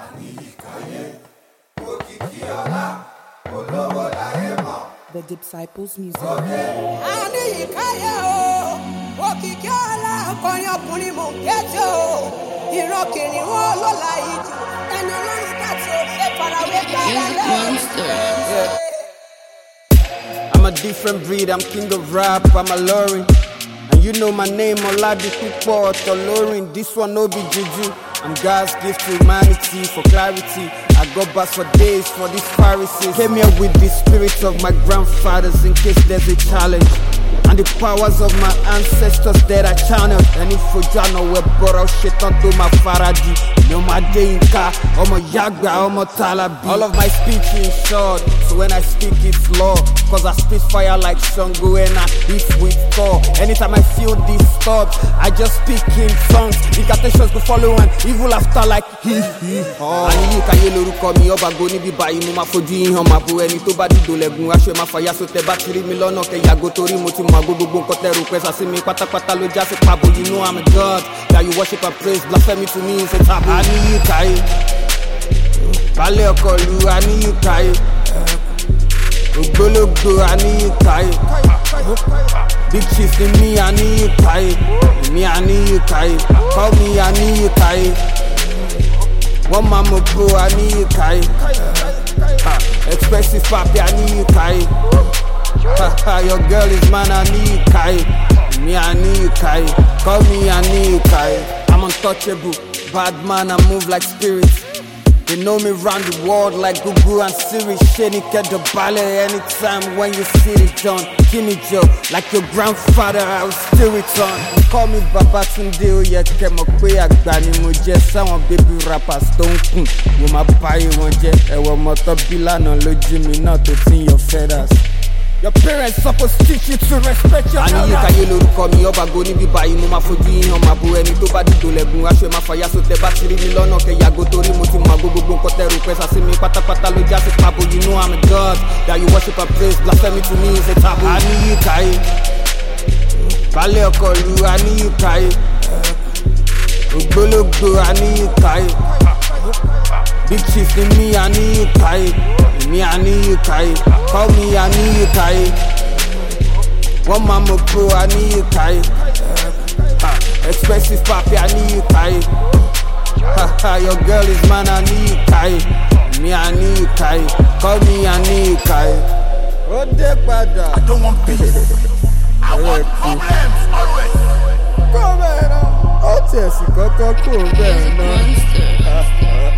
The Disciples Music. I'm a different breed, I'm king of rap, I'm a Lorin. And you know my name, Oladipupo Tolorin. This one no be juju. I'm God's gift to humanity for clarity. I go back for days for these Pharisees. Came here with the spirits of my grandfathers in case there's a challenge. And the powers of my ancestors that I channel. And if you don't know where borrow shit onto my Faraday. No my Dinka, I'm a Yagba, I'm a Talabi. All of my speech is short, so when I speak it's law. Cause I spit fire like Shango and I beat with Thor. Anytime I feel disturbed, I just speak in tongues. Incantations go follow and evil after like he. Ani kaye lórúkọ mi ọba go níbi báyìí mo máa fojú yín hàn máa bo ẹni tó bá dìdò lẹ́gùn aṣọ ẹ̀ máa fàyà sótẹ́ bá ti rí mi lọ́nà kẹyàgò torí mo ti mọ gbogbo nǹkan tẹ̀rù pẹ́sà sí mi pátápátá ló já sí pabo. You know I'm a God that you worship and praise. Blasphemy to me is a taboo. Ani yìí káyé balẹ̀ ọkọ̀ lu ani yìí káyé ògbólógbò ani yìí káyé big chief ni mi ani yìí káyé mi ani yìí káyé call me ani yìí káyé wọ́n máa mọ̀ bro ani yìí káyé expensive papi ani yìí káyé your girl is man ani yìí káyé mi ani yìí káyé call me ani yìí káyé. I'm untouchable, bad man, I move like spirits. They know me round the world like Google and Siri. Shady get the ballet anytime when you see it done. Gimme Joe, like your grandfather, I will still return. Call me Babatunde, oh yeah, kemo kwe agbani mo je. Some baby rappers don't kun. Wo ma buy one je, ewo moto bila no loji me not to tin your feathers. Your parents supposed to teach you to respect your elders. Ani yìí káyé lórúkọ mi ọba go níbi báyìí mo máa fojú yín hàn máa bo ẹni tó bá dìdò lẹ́gùn aṣọ ẹ̀ máa fàyà sótẹ́ bá ti rí mi lọ́nà kẹyàgò torí mo ti mọ gbogbo nǹkan tẹ̀rù pẹ́sà sí mi pátápátá ló já sí pabo. You know I'm a God that you worship and praise. Blasphemy to me is a taboo. Ani yìí káyé balẹ̀ ọkọ̀ lu ani yìí káyé ògbólógbò ani yìí káyé big chief ni mi ani yìí káyé mi ani yìí káyé call me ani yìí káyé wọ́n máa mọ̀ bro ani yìí káyé expensive papi ani yìí káyé your girl is man ani yìí káyé mi ani yìí káyé call me ani yìí káyé. Ó dé padà. I don't want peace. I want problems always. Kó bẹ́ẹ̀ náà ó tiẹ̀ sì kọ́kọ́ kó bẹ́ẹ̀ náà.